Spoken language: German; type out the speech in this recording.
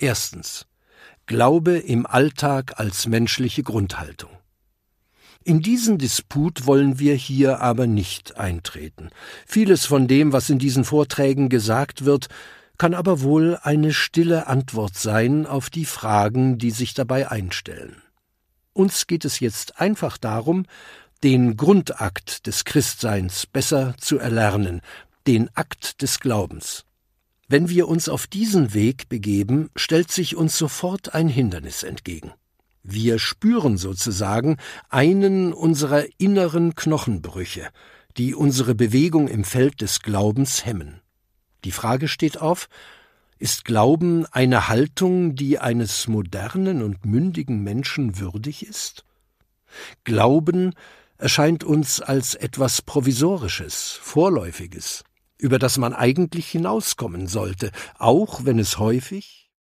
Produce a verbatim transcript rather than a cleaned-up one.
Erstens. Glaube im Alltag als menschliche Grundhaltung. In diesen Disput wollen wir hier aber nicht eintreten. Vieles von dem, was in diesen Vorträgen gesagt wird, kann aber wohl eine stille Antwort sein auf die Fragen, die sich dabei einstellen. Uns geht es jetzt einfach darum, den Grundakt des Christseins besser zu erlernen, den Akt des Glaubens. Wenn wir uns auf diesen Weg begeben, stellt sich uns sofort ein Hindernis entgegen. Wir spüren sozusagen einen unserer inneren Knochenbrüche, die unsere Bewegung im Feld des Glaubens hemmen. Die Frage steht auf: Ist Glauben eine Haltung, die eines modernen und mündigen Menschen würdig ist? Glauben erscheint uns als etwas Provisorisches, Vorläufiges, über das man eigentlich hinauskommen sollte, auch wenn es häufig